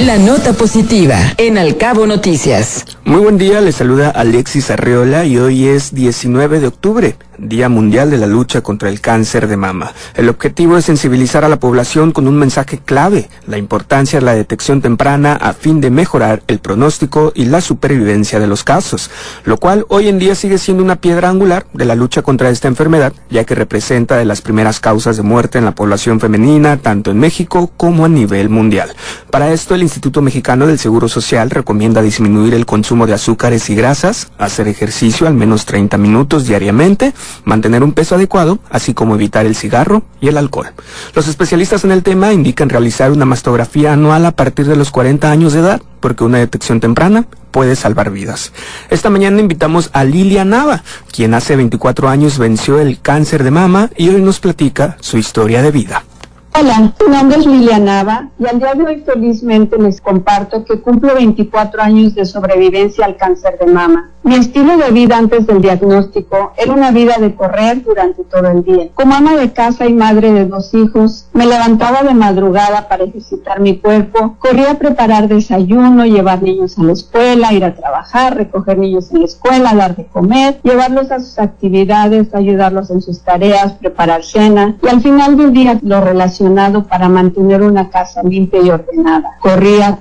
La nota positiva en Al Cabo Noticias. Muy buen día, les saluda Alexis Arreola y hoy es 19 de octubre, Día Mundial de la Lucha contra el Cáncer de Mama. El objetivo es sensibilizar a la población con un mensaje clave, la importancia de la detección temprana a fin de mejorar el pronóstico y la supervivencia de los casos, lo cual hoy en día sigue siendo una piedra angular de la lucha contra esta enfermedad, ya que representa de las primeras causas de muerte en la población femenina, tanto en México como a nivel mundial. Para esto, el Instituto Mexicano del Seguro Social recomienda disminuir el consumo de azúcares y grasas, hacer ejercicio al menos 30 minutos diariamente, mantener un peso adecuado, así como evitar el cigarro y el alcohol. Los especialistas en el tema indican realizar una mastografía anual a partir de los 40 años de edad, porque una detección temprana puede salvar vidas. Esta mañana invitamos a Lilia Nava, quien hace 24 años venció el cáncer de mama y hoy nos platica su historia de vida. Hola, mi nombre es Lilia Nava y al día de hoy felizmente les comparto que cumplo 24 años de sobrevivencia al cáncer de mama. Mi estilo de vida antes del diagnóstico era una vida de correr durante todo el día. Como ama de casa y madre de 2 hijos, me levantaba de madrugada para ejercitar mi cuerpo, corría a preparar desayuno, llevar niños a la escuela, ir a trabajar, recoger niños en la escuela, dar de comer, llevarlos a sus actividades, ayudarlos en sus tareas, preparar cena y al final del día lo relacionado para mantener una casa limpia y ordenada. Corría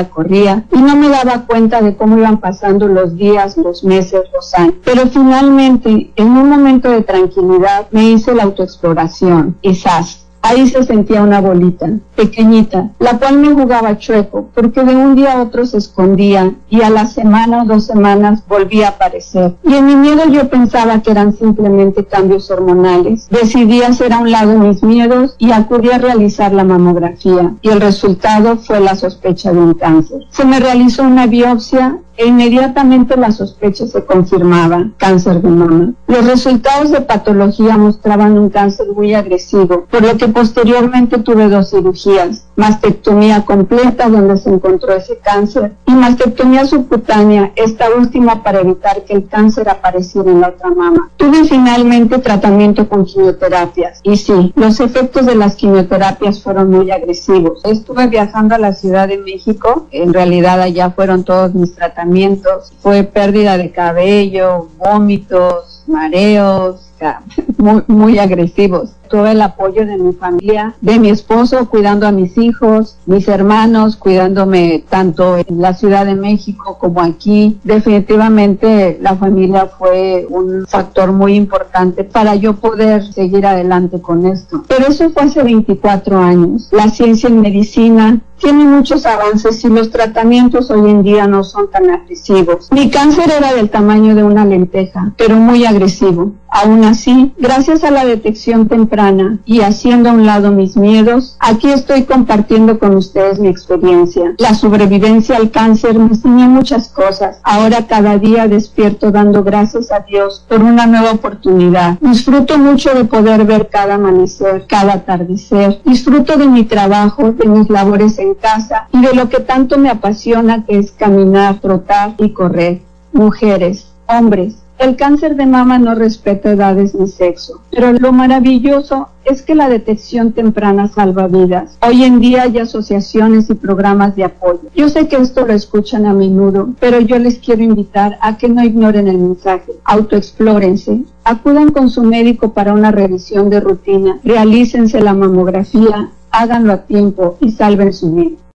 y no me daba cuenta de cómo iban pasando los días, los meses, los años. Pero finalmente, en un momento de tranquilidad, me hice la autoexploración y ¡zas! Ahí se sentía una bolita, pequeñita, la cual me jugaba chueco, porque de un día a otro se escondía y a la semana o 2 semanas volvía a aparecer. Y en mi miedo yo pensaba que eran simplemente cambios hormonales. Decidí hacer a un lado mis miedos y acudí a realizar la mamografía. Y el resultado fue la sospecha de un cáncer. Se me realizó una biopsia e inmediatamente la sospecha se confirmaba, cáncer de mama. Los resultados de patología mostraban un cáncer muy agresivo, por lo que posteriormente tuve 2 cirugías, mastectomía completa donde se encontró ese cáncer y mastectomía subcutánea, esta última para evitar que el cáncer apareciera en la otra mama. Tuve finalmente tratamiento con quimioterapias y sí, los efectos de las quimioterapias fueron muy agresivos. Estuve viajando a la Ciudad de México, en realidad allá fueron todos mis tratamientos. Fue pérdida de cabello, vómitos, mareos, muy agresivos. Tuve el apoyo de mi familia, de mi esposo cuidando a mis hijos, mis hermanos cuidándome tanto en la Ciudad de México como aquí. Definitivamente la familia fue un factor muy importante para yo poder seguir adelante con esto. Pero eso fue hace 24 años. La ciencia en medicina tiene muchos avances y los tratamientos hoy en día no son tan agresivos. Mi cáncer era del tamaño de una lenteja, pero muy agresivo. Aún así, gracias a la detección temprana y haciendo a un lado mis miedos, aquí estoy compartiendo con ustedes mi experiencia. La sobrevivencia al cáncer me enseñó muchas cosas. Ahora cada día despierto dando gracias a Dios por una nueva oportunidad. Disfruto mucho de poder ver cada amanecer, cada atardecer. Disfruto de mi trabajo, de mis labores en casa y de lo que tanto me apasiona, que es caminar, trotar y correr. Mujeres, hombres, el cáncer de mama no respeta edades ni sexo, pero lo maravilloso es que la detección temprana salva vidas. Hoy en día hay asociaciones y programas de apoyo. Yo sé que esto lo escuchan a menudo, pero yo les quiero invitar a que no ignoren el mensaje. Autoexplórense, acudan con su médico para una revisión de rutina, realícense la mamografía, háganlo a tiempo y salven su vida.